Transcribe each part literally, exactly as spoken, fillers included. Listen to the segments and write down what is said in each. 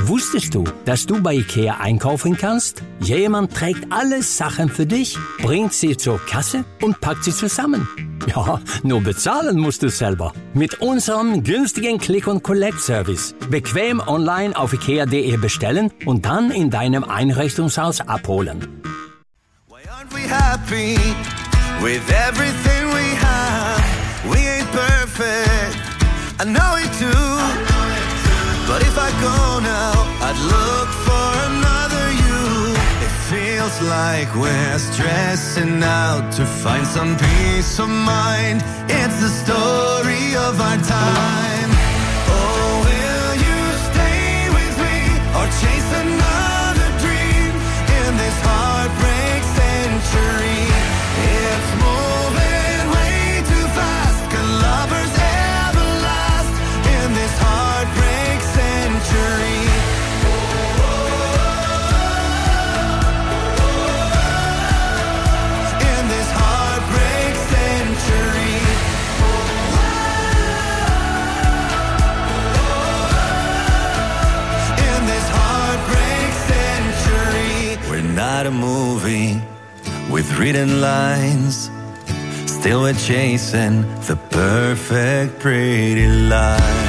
Wusstest du, dass du bei IKEA einkaufen kannst? Jemand trägt alle Sachen für dich, bringt sie zur Kasse und packt sie zusammen. Ja, nur bezahlen musst du selber. Mit unserem günstigen Click-and-Collect-Service. Bequem online auf ikea punkt de bestellen und dann in deinem Einrichtungshaus abholen. Why aren't we happy with everything we have? We ain't perfect, I know it too. But if I go now, I'd look for another you. It feels like we're stressing out to find some peace of mind. It's the story of our time. Oh, will you stay with me or chase another dream in this heartbreak century? It's moving way too fast. Can lovers ever last in this heartbreak century? In this heartbreak century. In this heartbreak century. We're not a movie with written lines. Still we're chasing the perfect pretty life.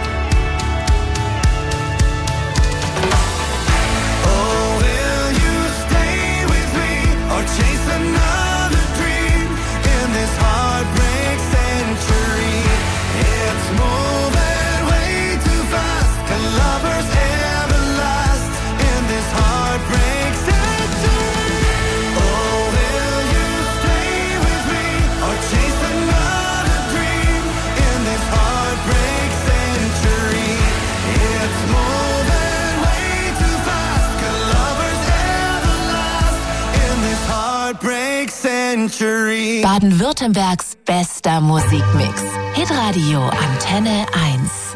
Baden-Württembergs bester Musikmix. Hitradio Antenne eins.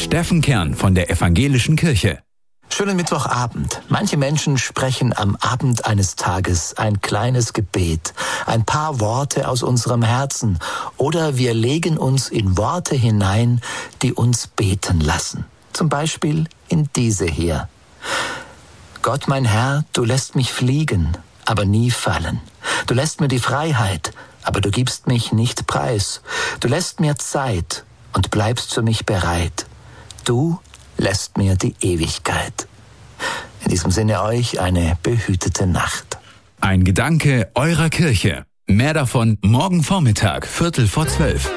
Steffen Kern von der Evangelischen Kirche. Schönen Mittwochabend. Manche Menschen sprechen am Abend eines Tages ein kleines Gebet, ein paar Worte aus unserem Herzen, oder wir legen uns in Worte hinein, die uns beten lassen. Zum Beispiel in diese hier. Gott, mein Herr, du lässt mich fliegen, aber nie fallen. Du lässt mir die Freiheit, aber du gibst mich nicht preis. Du lässt mir Zeit und bleibst für mich bereit. Du lässt mir die Ewigkeit. In diesem Sinne euch eine behütete Nacht. Ein Gedanke eurer Kirche. Mehr davon morgen Vormittag, Viertel vor zwölf.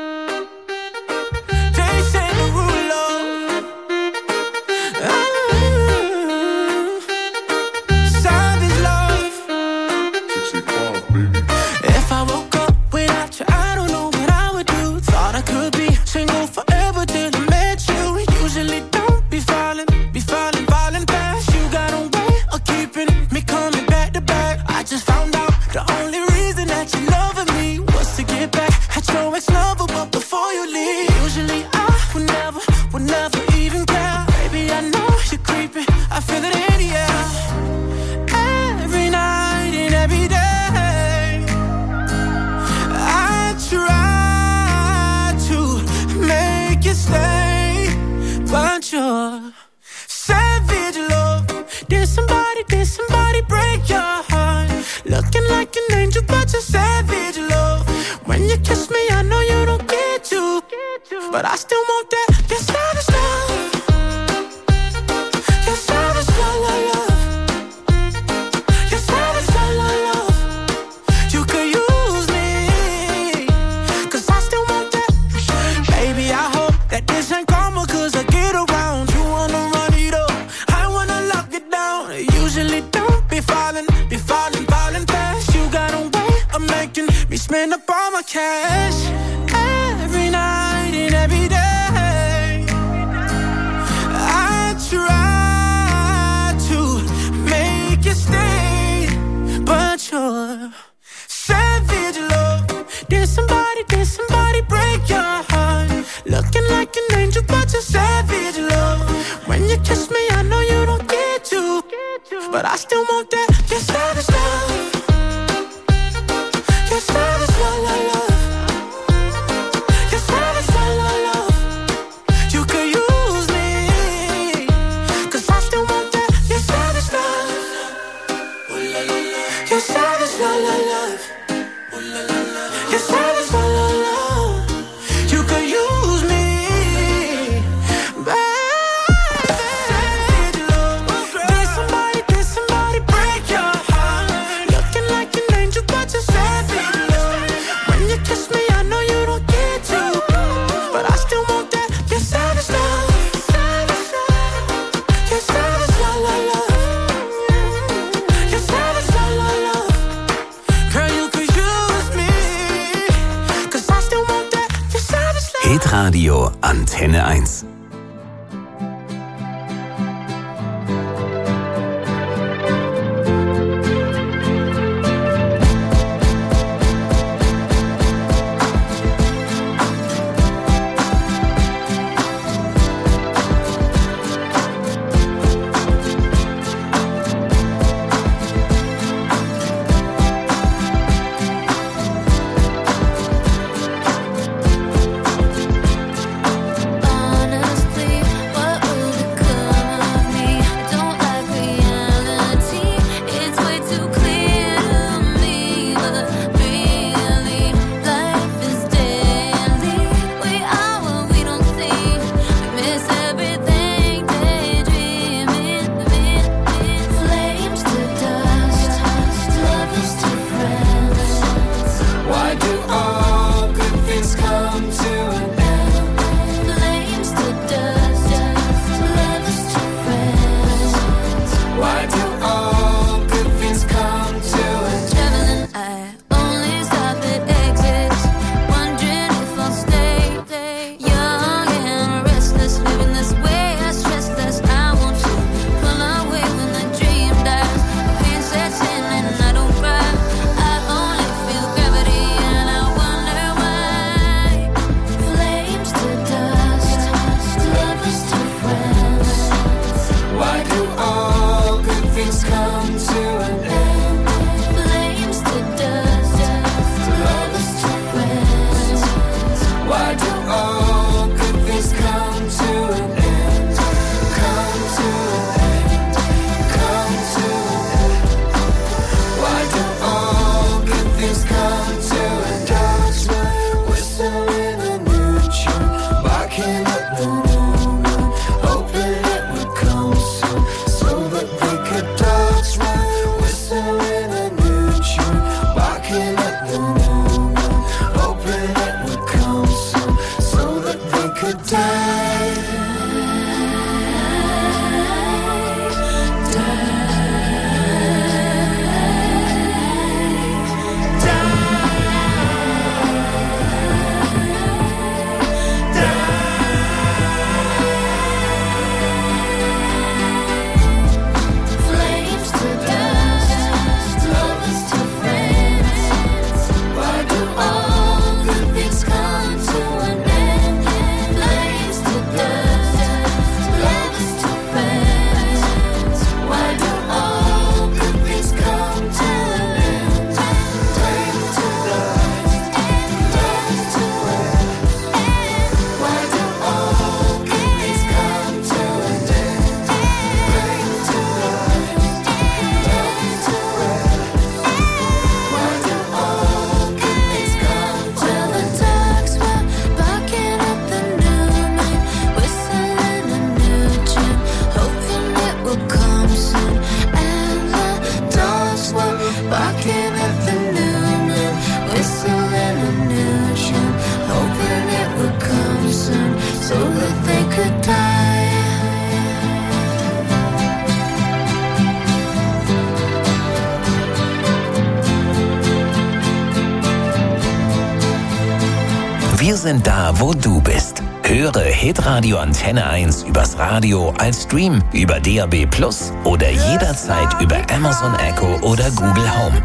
But I still want that, that savage love. Your savage love, love, love. Your savage love, love, love. You could use me, cause I still want that. Baby, I hope that this ain't karma, cause I get around. You wanna run it up, I wanna lock it down. I usually don't be falling, be falling, falling fast. You got a way of making me spend up all my cash. Every night and every day I try to make you stay, but you're savage love. Did somebody, did somebody break your heart? Looking like an angel, but you're savage love. When you kiss me, I know you don't get to, but I still want that, your savage love. Your savage love, love, love. Radio Antenne eins. On a barking at the new moon, whistling a new tune, hoping it would come soon so that they could die. Wir sind da, wo du bist. Höre Hitradio Antenne eins übers Radio als Stream über D A B Plus oder jederzeit über Amazon Echo oder Google Home.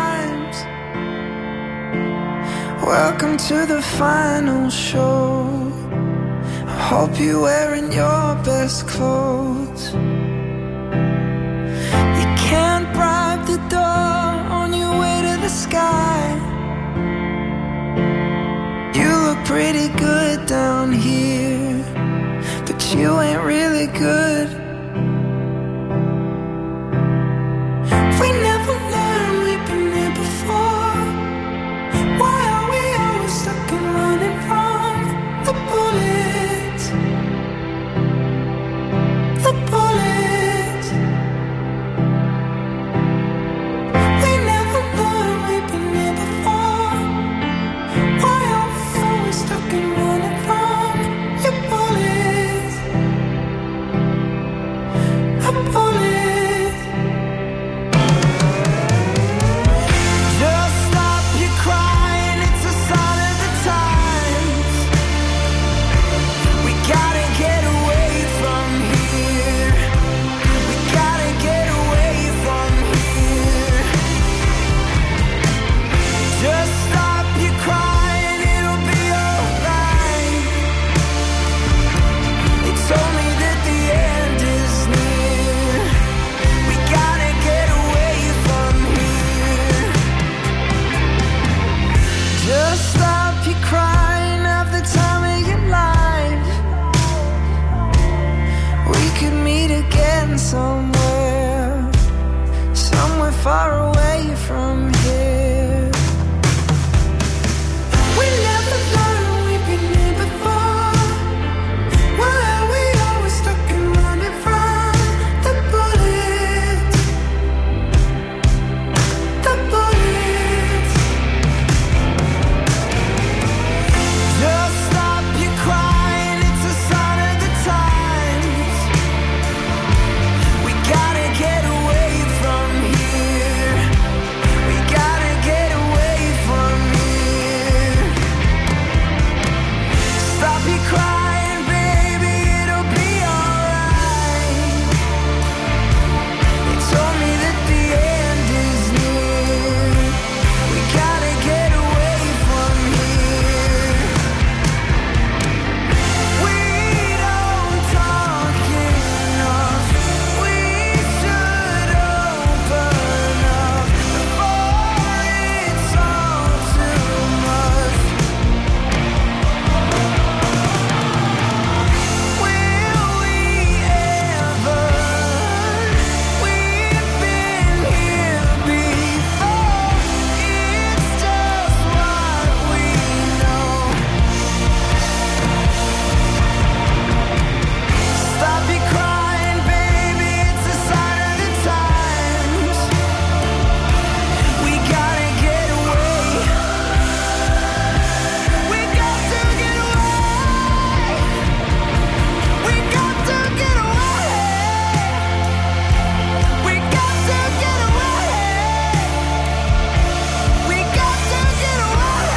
Welcome to the final show. I hope you're wearing your best clothes. You can't bribe the door on your way to the sky. You look pretty good down here, but you ain't really good. We never learned we've been here before. Why are we always stuck and running from the bullets? The bullets. We never learned we've been here before. Why are we always stuck and running from your bullets? The bullets. Just stop your crying, it's a sign of the times. We gotta get away from here. We gotta get away from here. Just stop your crying, it'll be alright. They told me that the end is near. We gotta get away from here. Just stop your crying, have the time of your life. We could meet again somewhere, somewhere far away from here. We never learned we've been here before. Why are we always stuck and running from the bullets? The bullets. Just stop your crying, it's a sign of the times. We gotta get away from here. We gotta get away from here. Stop your crying, baby, it'll be alright. They told me that the end is near. We gotta get away from here. We don't talk enough. We should open up before it's all too much. Will we ever? We've been here before. It's just what we know. Stop your crying, baby, it's a sign of the times. We gotta get away. We got to get away. We got to get away. We got to get away. We got to get away.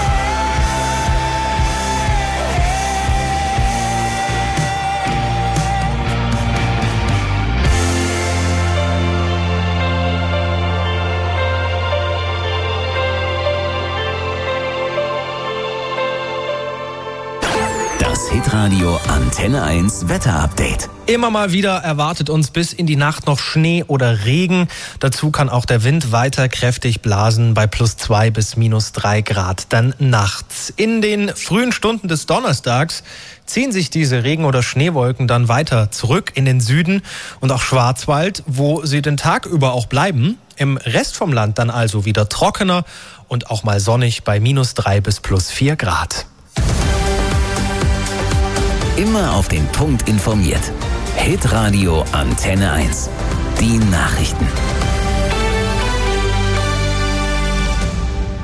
Das Hitradio Antenne eins Wetterupdate. Immer mal wieder erwartet uns bis in die Nacht noch Schnee oder Regen. Dazu kann auch der Wind weiter kräftig blasen bei plus zwei bis minus drei Grad dann nachts. In den frühen Stunden des Donnerstags ziehen sich diese Regen- oder Schneewolken dann weiter zurück in den Süden und auch Schwarzwald, wo sie den Tag über auch bleiben. Im Rest vom Land dann also wieder trockener und auch mal sonnig bei minus drei bis plus vier Grad. Immer auf den Punkt informiert. Hitradio Antenne eins. Die Nachrichten.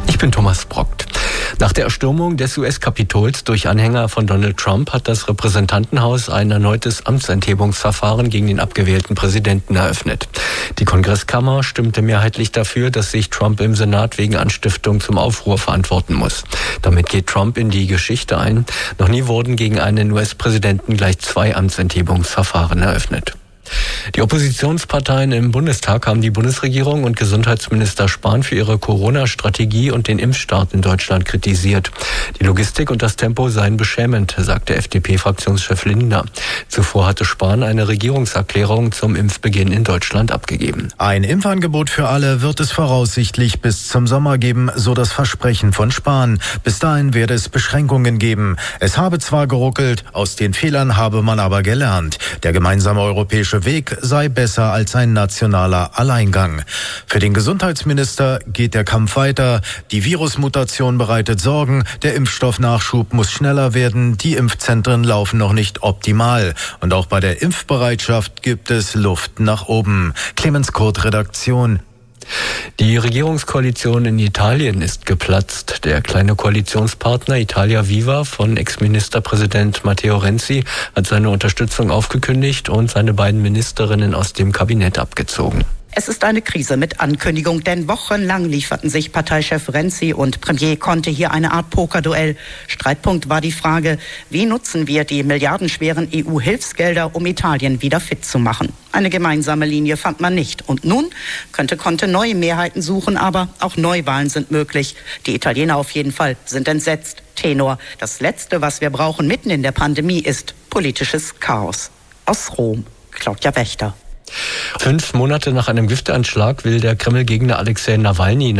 Ich bin Thomas Brockt. Nach der Erstürmung des U S-Kapitols durch Anhänger von Donald Trump hat das Repräsentantenhaus ein erneutes Amtsenthebungsverfahren gegen den abgewählten Präsidenten eröffnet. Die Kongresskammer stimmte mehrheitlich dafür, dass sich Trump im Senat wegen Anstiftung zum Aufruhr verantworten muss. Damit geht Trump in die Geschichte ein. Noch nie wurden gegen einen U S-Präsidenten gleich zwei Amtsenthebungsverfahren eröffnet. Die Oppositionsparteien im Bundestag haben die Bundesregierung und Gesundheitsminister Spahn für ihre Corona-Strategie und den Impfstart in Deutschland kritisiert. Die Logistik und das Tempo seien beschämend, sagte F D P-Fraktionschef Lindner. Zuvor hatte Spahn eine Regierungserklärung zum Impfbeginn in Deutschland abgegeben. Ein Impfangebot für alle wird es voraussichtlich bis zum Sommer geben, so das Versprechen von Spahn. Bis dahin werde es Beschränkungen geben. Es habe zwar geruckelt, aus den Fehlern habe man aber gelernt. Der gemeinsame europäische Weg sei besser als ein nationaler Alleingang. Für den Gesundheitsminister geht der Kampf weiter. Die Virusmutation bereitet Sorgen. Der Impfstoffnachschub muss schneller werden. Die Impfzentren laufen noch nicht optimal. Und auch bei der Impfbereitschaft gibt es Luft nach oben. Clemens Kurt, Redaktion. Die Regierungskoalition in Italien ist geplatzt. Der kleine Koalitionspartner Italia Viva von Ex-Ministerpräsident Matteo Renzi hat seine Unterstützung aufgekündigt und seine beiden Ministerinnen aus dem Kabinett abgezogen. Es ist eine Krise mit Ankündigung, denn wochenlang lieferten sich Parteichef Renzi und Premier Conte hier eine Art Pokerduell. Streitpunkt war die Frage, wie nutzen wir die milliardenschweren E U-Hilfsgelder, um Italien wieder fit zu machen. Eine gemeinsame Linie fand man nicht. Und nun könnte Conte neue Mehrheiten suchen, aber auch Neuwahlen sind möglich. Die Italiener auf jeden Fall sind entsetzt. Tenor: Das Letzte, was wir brauchen mitten in der Pandemie, ist politisches Chaos. Aus Rom, Claudia Wächter. Fünf Monate nach einem Giftanschlag will der Kreml-Gegner Alexei Nawalny